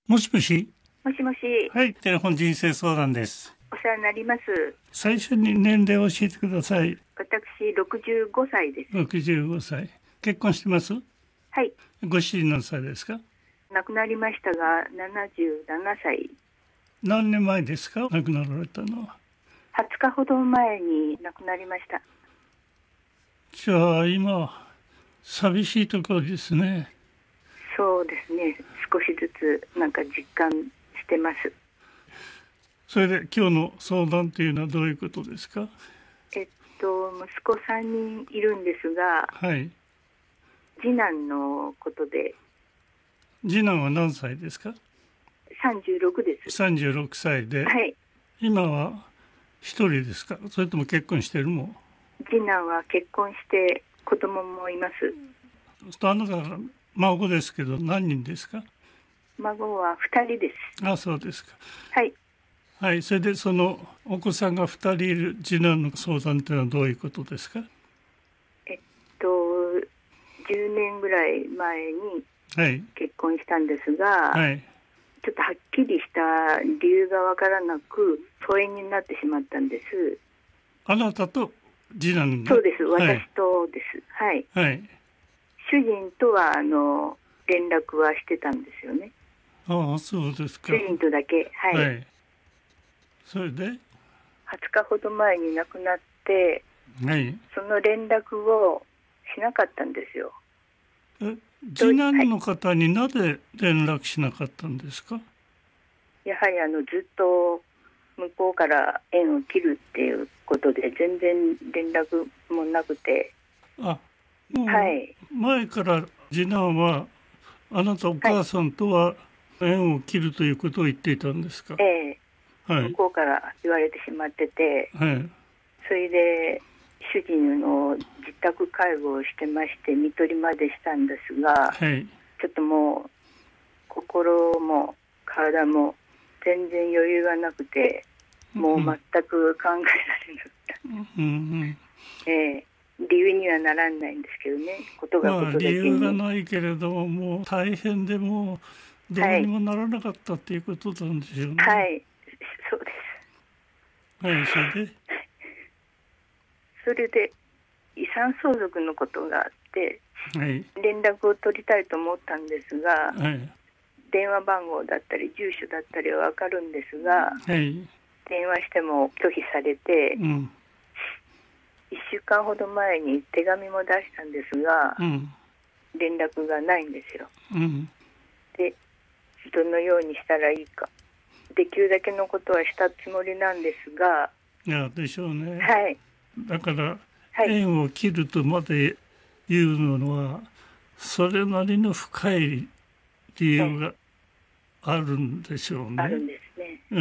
もしもし。 もしもし。 はい、テレフォン人生相談です。 お世話になります。 最初に年齢を教えてください。 私、65歳です。 65歳。結婚してます？ はい。 ご主人何歳ですか？ 亡くなりましたが、77歳。 何年前ですか？亡くなられたのは。 20日ほど前に亡くなりました。 じゃあ今、寂しいところですね。 そうですね。少しずつ実感してます。 それで今日の相談というのはどういうことですか？ 息子3人いるんですが、 はい。 次男のことで。 次男は何歳ですか 36です。 36歳で、 はい。 今は一人ですか？それとも結婚してるも？ 次男は結婚して子供もいます。 あなたが孫ですけど何人ですか？ 孫は2人です。 あ、そうですか。 はい。 はい、それでそのお子さんが2人いる次男の相談というのはどういうことですか ？10年ぐらい前に結婚したんですが、 はい、 ちょっとはっきりした理由がわからなく疎遠になってしまったんです。 あなたと次男が？ そうです、 はい、 私とです。はい。 はい。 主人とは連絡はしてたんですよね。 ああ、そうですか。 主人とだけ。はい。 はい。それで？ 20日ほど前に亡くなって、 はい。 その連絡をしなかったんですよ。 次男の方になぜ連絡しなかったんですか？ やはりずっと向こうから縁を切るっていうことで全然連絡もなくて。 あ、もうはい。 前から次男はあなたお母さんとは縁を切るということを言っていたんですか？ ええ、 はい。 向こうから言われてしまってて、 はい。 それで主人の自宅介護をしてまして、看取りまでしたんですが、 はい。 ちょっともう心も体も全然余裕がなくて、もう全く考えられなかった。 うんうん。 理由にはならないんですけどね、ことがことだけに。 理由がないけれども、もう大変でもうどうにもならなかったっていうことなんでしょうね。 はい、そうです。 はい、 それで遺産相続のことがあって、 はい、 連絡を取りたいと思ったんですが、 はい、 電話番号だったり住所だったりは分かるんですが、 はい、 電話しても拒否されて、 うん、 1週間ほど前に手紙も出したんですが、 うん、 連絡がないんですよ。 うん、 で、どのようにしたらいいか、できるだけのことはしたつもりなんですが。 いやでしょうね。 はい。 だからはい、 縁を切るとまで言うのはそれなりの深い理由があるんでしょうね。 あるんですね。 うん。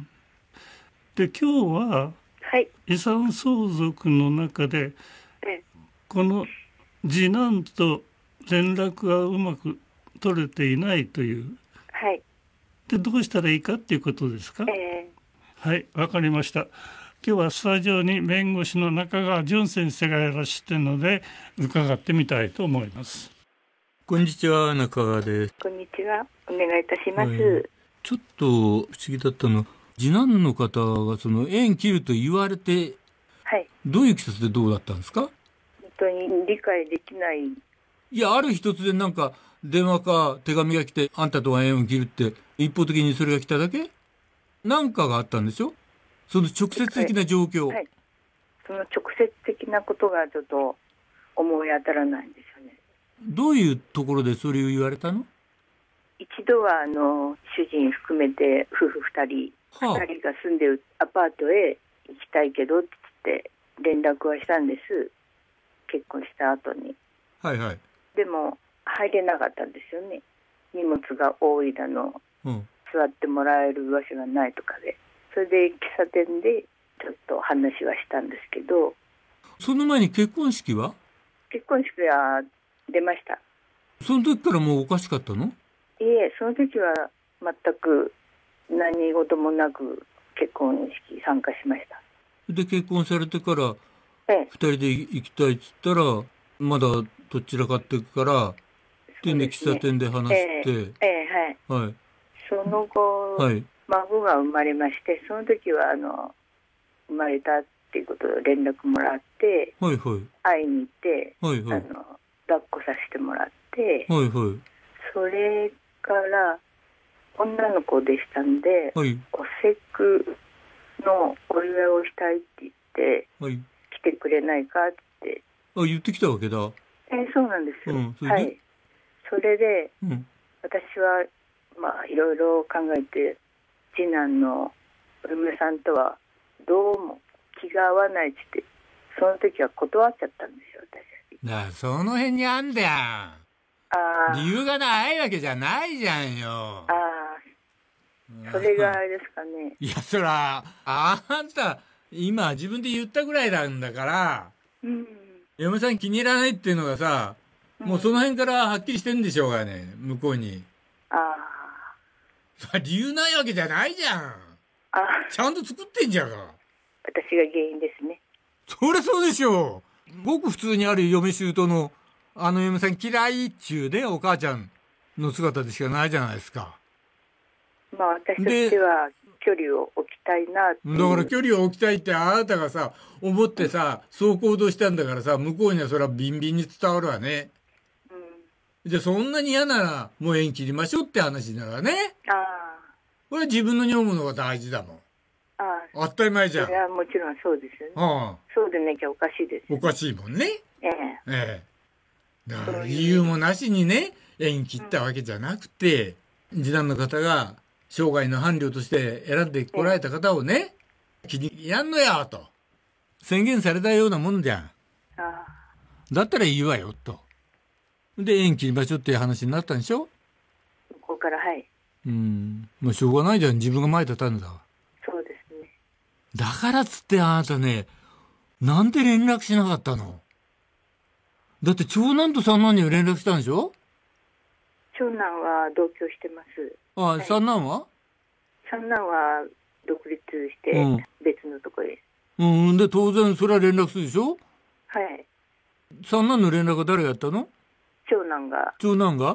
で今日ははい。 遺産相続の中でこの次男と連絡がうまく取れていないという。 はい。 でどうしたらいいかっていうことですか？はい、わかりました。今日はスタジオに弁護士の中川淳先生がいらっしゃっているので伺ってみたいと思います。 こんにちは、中川です。 こんにちは、お願いいたします。 ちょっと不思議だったの、次男の方がその縁切ると言われて、 はい。 どういう季節でどうだったんですか？ 本当に理解できない。 いや、ある日突然電話か手紙が来て、あんたとは縁を切るって一方的にそれが来ただけ？なんかがあったんでしょ？その直接的な状況。 はい。その直接的なことがちょっと思い当たらないんですよね。 どういうところでそれを言われたの？ 一度は主人含めて夫婦2人、2人が住んでるアパートへ行きたいけどって言って連絡はしたんです。結婚した後に。 はいはい。 でも入れなかったんですよね。荷物が多いだの、座ってもらえる場所がないとかで。それで喫茶店でちょっと話はしたんですけど。 その前に結婚式は？ 結婚式は出ました。 その時からもうおかしかったの？ いえ、その時は全く何事もなく結婚式参加しました。 で結婚されてから 2 人で行きたいっつったらまだどちらかってからでね、喫茶店で話して、 はい。 はい。 その後、 はい。 孫が生まれまして、その時は生まれたっていうことを連絡もらって、 はいはい。 会いに行って、 はいはい。 抱っこさせてもらって、 はいはい。 それから女の子でしたんで、 はい。 お節句のお祝いをしたいって言って、 はい。 来てくれないかって。 あ、言ってきたわけだ。 そうなんですよ。 うん、それで、 はい。それで、 うん。 私は、いろいろ考えて、次男のお嫁さんとはどうも気が合わないって言って、その時は断っちゃったんですよ、私。 その辺にあんだよ。理由がないわけじゃないじゃんよ。 それがあれですかね。 いや、そら、あんた、今自分で言ったぐらいなんだから、 うん。 嫁さん気に入らないっていうのがさ、もうその辺からはっきりしてんでしょうがね、向こうに。理由ないわけじゃないじゃん。ちゃんと作ってんじゃんか。 私が原因ですね。 そりゃそうでしょう。ごく普通にある嫁姑の、嫁さん嫌いっちゅうね、お母ちゃんの姿でしかないじゃないですか。 私としては距離を置きたいなって。 だから距離を置きたいってあなたがさ、思ってさ、そう行動したんだからさ、向こうにはそれはビンビンに伝わるわね。じゃあそんなに嫌ならもう縁切りましょうって話ならね。これは自分の女房の方が大事だもん。当たり前じゃん。 いや、もちろんそうですよね。そうでなきゃおかしいです。 おかしいもんね。だから理由もなしにね、縁切ったわけじゃなくて、次男の方が生涯の伴侶として選んでこられた方をね、気にやんのやと宣言されたようなもんじゃん。だったらいいわよと。で縁切りましょうっていう話になったんでしょ。 向こうから。はい。 もうしょうがないじゃん、自分がまいた種だわ。 そうですね。 だからっつってあなたね、なんで連絡しなかったの。だって長男と三男には連絡したんでしょ。 長男は同居してます。 三男は三男は独立して別のところです。 で当然それは連絡するでしょ。 はい。 三男の連絡は誰がやったの。 長男が。 長男が。 はい。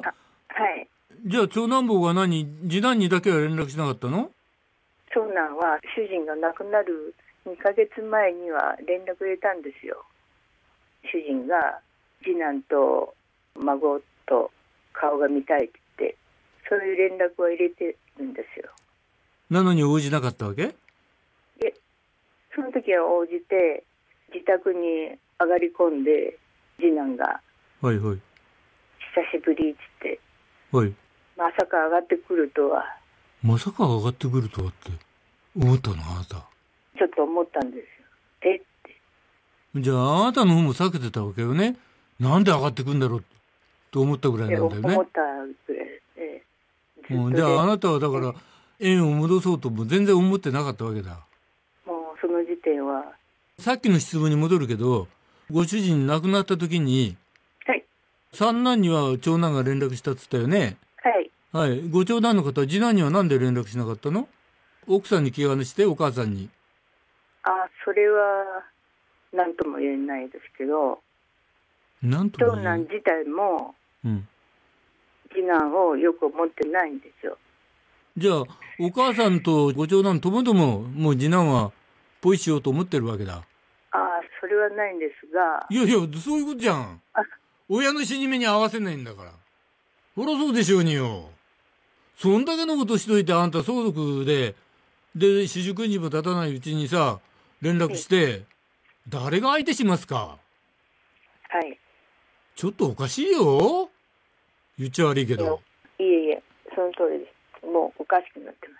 じゃあ長男坊が次男にだけは連絡しなかったの。 長男は主人が亡くなる2ヶ月前には連絡入れたんですよ。主人が次男と孫と顔が見たいって言って、そういう連絡を入れてるんですよ。 なのに応じなかったわけ。 その時は応じて自宅に上がり込んで、次男がはいはい、 久しぶりって言って、 はい、 まさか上がってくるとは。 まさか上がってくるとはって思ったのあなた。 ちょっと思ったんですよ。って。 じゃああなたの方も避けてたわけよね。なんで上がってくるんだろうと思ったぐらいなんだよね。 思ったぐらいで。 じゃああなたはだから縁を戻そうとも全然思ってなかったわけだ。 もうその時点は。 さっきの質問に戻るけど、ご主人亡くなった時に、 はい、 三男には長男が連絡したっつったよね。はい。ご長男の方は次男にはなんで連絡しなかったの。奥さんに気兼ねしてお母さんに。 それは何とも言えないですけど、 なんとも長男自体も次男をよく思ってないんですよ。 じゃあお母さんとご長男ともどももう次男はポイしようと思ってるわけだ。 それはないんですが。 いやいや、そういうことじゃん。親の死に目に合わせないんだから。そりゃそうでしょうによ。そんだけのことしといてあんた相続で四十九日も経たないうちにさ連絡して、誰が相手しますか。 はい。 ちょっとおかしいよ。言っちゃ悪いけど。 いえ、その通りです。もうおかしくなってます。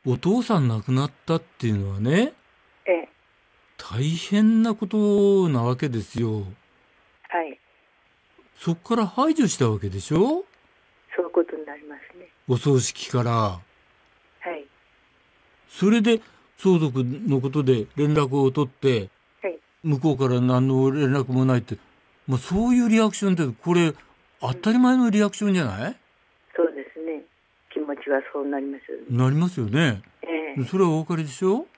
お父さん亡くなったっていうのはね、大変なことなわけですよ。 はい。 そっから排除したわけでしょ。 そういうことになりますね。 お葬式から。 はい。 それで相続のことで連絡を取って、向こうから何の連絡もないって、そういうリアクションってこれ当たり前のリアクションじゃない。 そうですね。気持ちがそうなりますよね。 なりますよね。それはお分かりでしょ。 はい、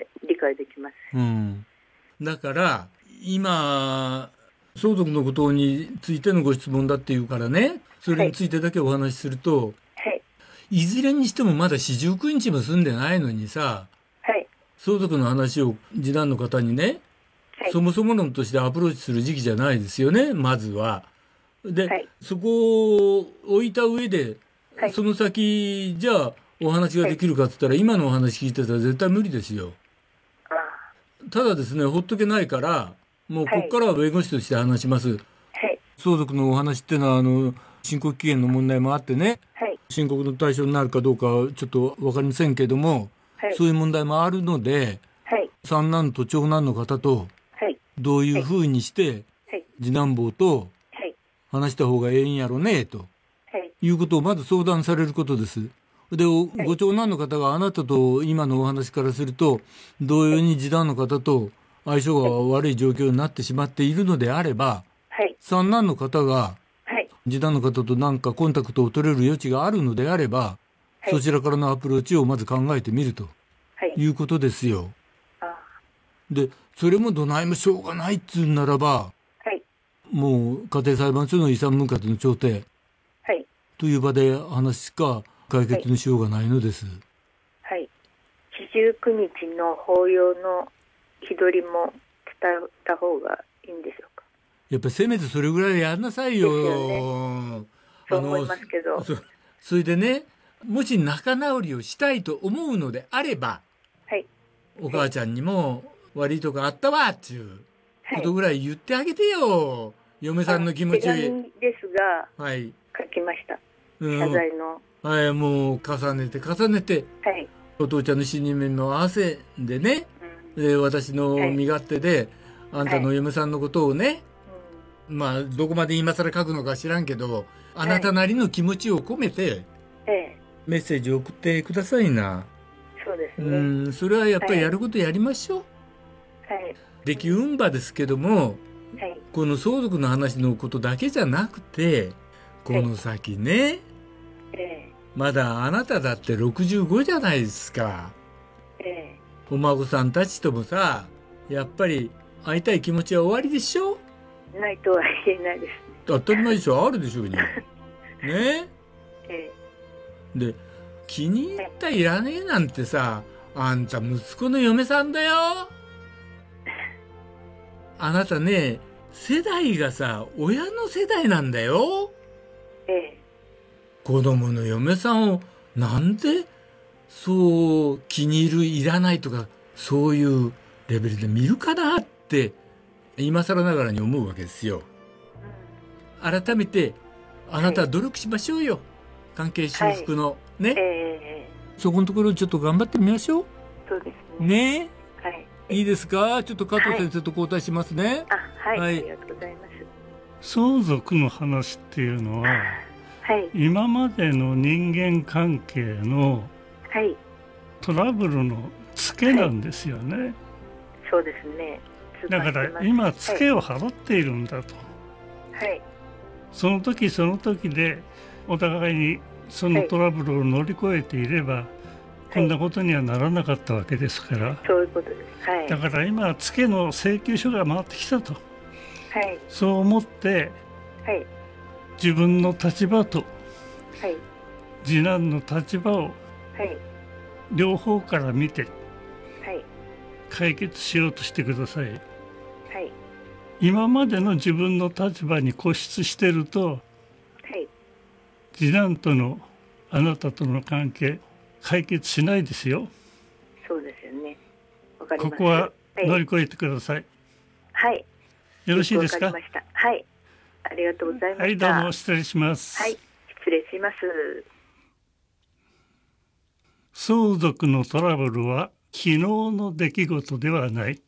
理解できます。 だから今相続のことについてのご質問だっていうからね、それについてだけお話しすると、 いずれにしてもまだ49日も住んでないのにさ、 はい。 相続の話を次男の方にね、 はい。 そもそも論としてアプローチする時期じゃないですよね、まずは。で、 はい。 そこを置いた上で、 はい。 その先、じゃあお話ができるかって言ったら、今のお話聞いてたら絶対無理ですよ。 あただですね、ほっとけないから、もうこはいこからは弁護士として話します。 はい。 相続のお話っていうのは、申告期限の問題もあってね、 はい。 申告の対象になるかどうかはちょっとわかりませんけども、 はい。 そういう問題もあるので、 はい。 三男と長男の方とはい。 どういうふうにしてはい。 次男坊とはい。 話した方がええんやろねとはい。 いうことをまず相談されることです。で、ご長男の方があなたと今のお話からすると同様に次男の方と相性が悪い状況になってしまっているのであれば、 はい。 三男の方がはい。 次男の方と何かコンタクトを取れる余地があるのであれば、 はいそちらからのアプローチをまず考えてみるとはい。 いうことですよ。 あで、それもどないもしょうがないっつうんならば、 はい。 もう家庭裁判所の遺産分割の調停はい。 という場で話しか解決のしようがないのです。 はい。四十九日の法要の日取りも伝えた方がいいんでしょうか。 やっぱりせめてそれぐらいやんなさいよ。 ですよそう思いますけど。 それでね、もし仲直りをしたいと思うのであれば、 はい。 お母ちゃんにも悪いとこあったわっていうはい。 ことぐらい言ってあげてよ。嫁さんの気持ち。 手紙ですが、 はい。 書きました。 うん謝罪の。 はい、もう重ねて、 はい。 お父ちゃんの死に目も合わせでね、 うん。 で私の身勝手で、あんたの嫁さんのことをね、まあどこまで今更書くのか知らんけど、あなたなりの気持ちを込めてええ。 メッセージを送ってくださいな。 そうですうね。 ん、それはやっぱりやることやりましょう。 はい。 できうんばですけども、 はい。 この相続の話のことだけじゃなくて、この先ね、 ええ。 まだあなただって65じゃないですか。 ええ。 お孫さんたちともさ、やっぱり会いたい気持ちは終わりでしょ？ ないとは言えないです。 当たり前でしょ、あるでしょうに。ね。 ええ。 で、気に入ったいらねえなんてさ、あんた息子の嫁さんだよ。あなたね、世代がさ、親の世代なんだよ。 ええ。 子供の嫁さんをなんでそう気に入るいらないとかそういうレベルで見るかなって今更ながらに思うわけですよ。改めてあなたは努力しましょうよ。関係修復の、ね、 ええ。 そこのところちょっと頑張ってみましょう。 そうですね。 ねはい。 いいですか？ちょっと加藤先生と交代しますね。 あ、はい。 はいありがとうございます。 相続の話っていうのははい。 今までの人間関係のはい。 トラブルのツケなんですよね。 そうですね。 だから今ツケを払っているんだと。 はい。 その時その時でお互いにそのトラブルを乗り越えていれば、こんなことにはならなかったわけですから。 そういうことです。はい。 だから今ツケの請求書が回ってきたと。 はい。 そう思ってはい。 自分の立場とはい。 次男の立場をはい。 両方から見てはい。 解決しようとしてください。 はい。 今までの自分の立場に固執してるとはい。 次男とのあなたとの関係解決しないですよ。 そうですよね。わかります。 ここは乗りはい。 越えてください。 はい。 よろしいですか？ わかりました。はい。ありがとうございました。 はい、どうも失礼します。 はい。失礼します。 相続のトラブルは昨日の出来事ではない。